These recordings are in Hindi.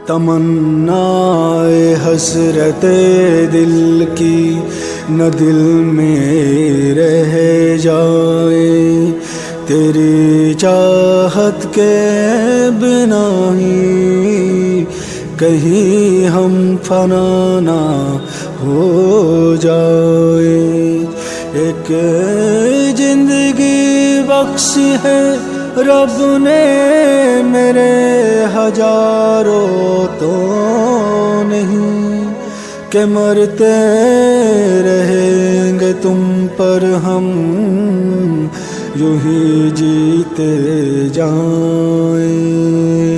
तमन्नाए हसरते दिल की न दिल में रह जाए, तेरी चाहत के बिना ही कहीं हम फना ना हो जाए। एक जिंदगी बख्शी है रब ने मेरे, हजारों तो नहीं कि मरते रहेंगे तुम पर हम यूं ही जीते जाएं।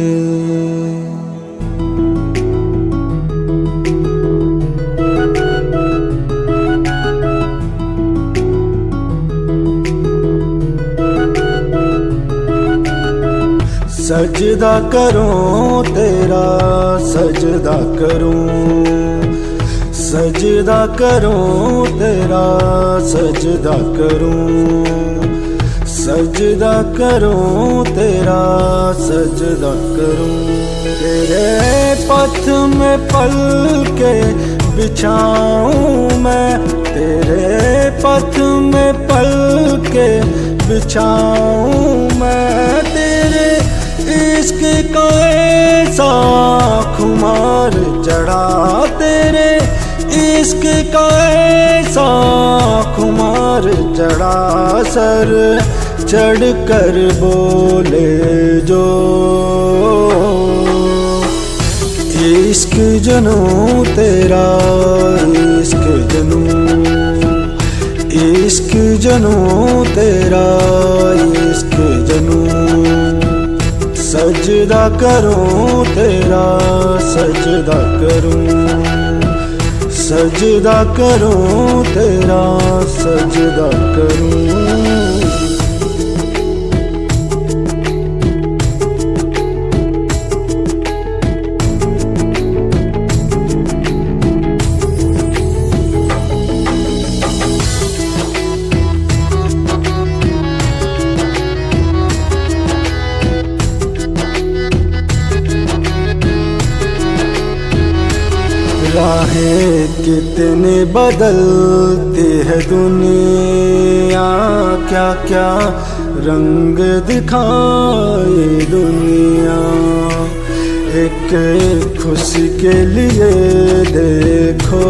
सजदा करूं तेरा सजदा करूं, सजदा करूं तेरा सजदा करूं, सजदा करूं तेरा सजदा करूं। तेरे पथ में पल के बिछाऊं मैं, तेरे पथ में पल के बिछाऊं मैं। तेरे इश्क का ऐसा खुमार चढ़ा, तेरे इश्क का ऐसा खुमार चढ़ा, सर चढ़ कर बोले जो इश्क जनू तेरा, इश्क जनू, इश्क जनू तेरा, इश्क जनू। सजदा करूं तेरा सजदा करूं, सजदा करूं तेरा सजदा करूं। राहें कितने बदलती है दुनिया, क्या क्या रंग दिखाए दुनिया। एक खुशी के लिए देखो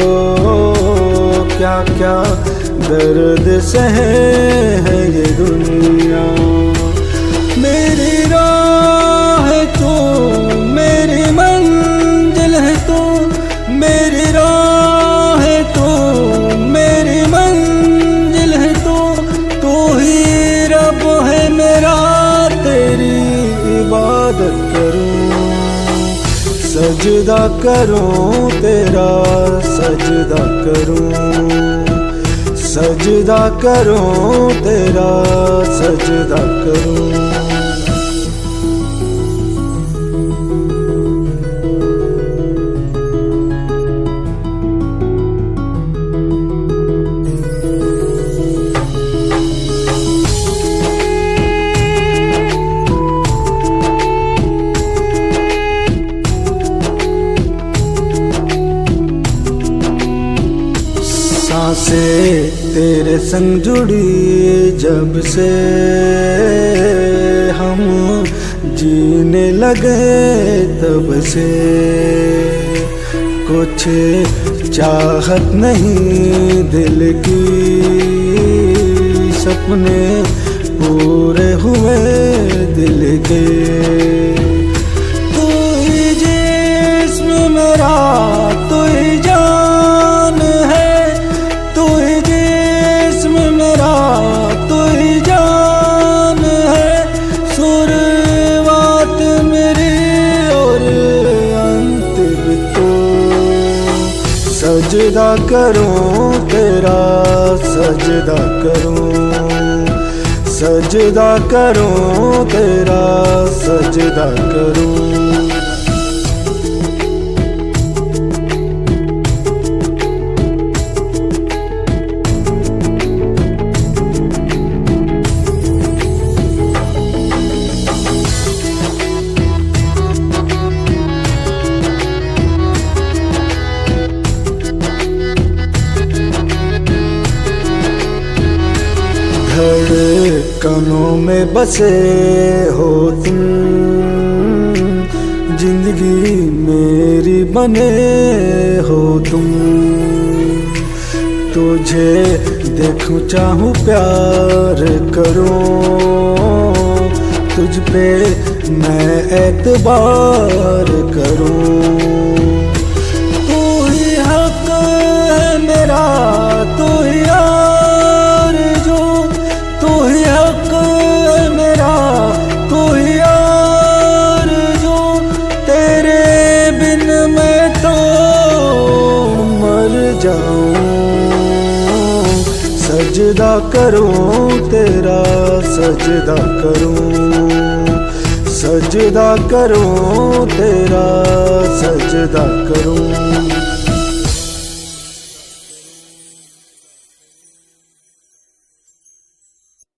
क्या क्या दर्द सहे है ये दुनिया। मेरी राह है तू, मेरी मंजिल है तू, मेरी राह है तू, मेरी मंजिल है तू। तू ही रब है मेरा, तेरी इबादत करूं, सजदा करूं तेरा सजदा करूं, सजदा करूं तेरा सजदा करूं। सांसें तेरे संग जुड़ी जब से, हम जीने लगे तब से। कुछ चाहत नहीं दिल की, सपने पूरे हुए दिल के। तू ही जिस्म मेरा, तू ही जान है, तू ही जिस्म मेरा, तू ही जान है। शुरुआत मेरी और अंत भी तू। सजदा करूं तेरा सजदा करूं, सजदा करूं तेरा सजदा करूं। में बसे हो तुम, जिंदगी मेरी बने हो तुम। तुझे देखूं चाहूं प्यार करूं, तुझ पे मैं एतबार करूं। तू ही हक है मेरा, तू ही आरज़ू, तू ही हक है मेरा, तू ही आरज़ू। तेरे बिन मैं तो मर जाऊं। सजदा करूं तेरा, सजदा करूं, सजदा करूं तेरा, सजदा करूं।